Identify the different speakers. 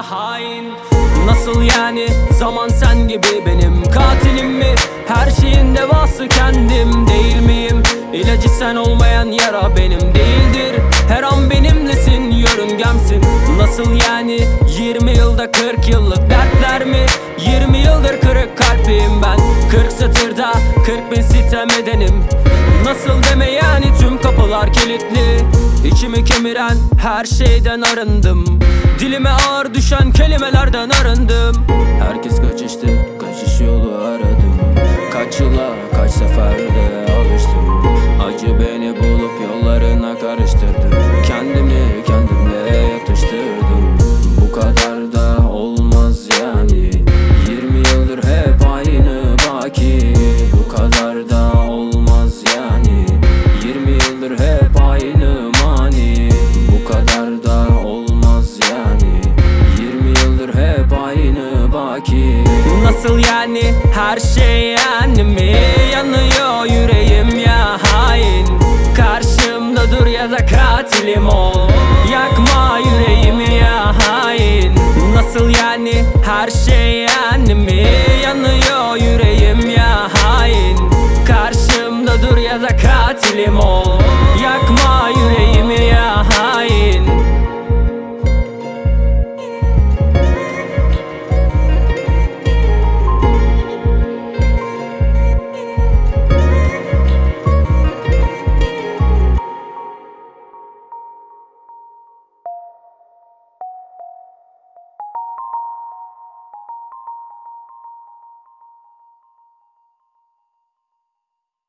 Speaker 1: hain? Nasıl yani? Zaman sen gibi benim katilim mi? Her şeyin devası kendim değil miyim? İlacı sen olmayan yara benim değildir. Her an benimlesin, yörüngemsin. Nasıl yani? 20 yılda 40 yıllık dertler mi? 20 yıldır kırık kalpliyim ben. 40 satırda 40 bin sitem edenim. Nasıl deme yani, tüm kapılar kilitli. İçimi kemiren her şeyden arındım. Dilime ağır düşen kelimelerden arındım. Herkes kaçıştı, kaçış yolu aradım. Kaç yıla, kaç seferde alıştım. Acı beni bulup yollarına karıştırdı. Kendimi kendimle yatıştırdım. Bu kadar da olmaz yani. 20 yıldır hep aynı baki. Bu kadar da olmaz yani. 20 yıldır hep aynı mani. Bu kadar da olmaz yani. 20 yıldır hep aynı baki. Nasıl yani? Her şey yani mi? Yanıyor yüreğim ya hain. Karşımda dur ya da katilim ol. Yakma yüreğimi ya hain. Nasıl yani? Her şey yani mi? Yanıyor yüreğim ya hain. Karşımda dur ya da katilim ol.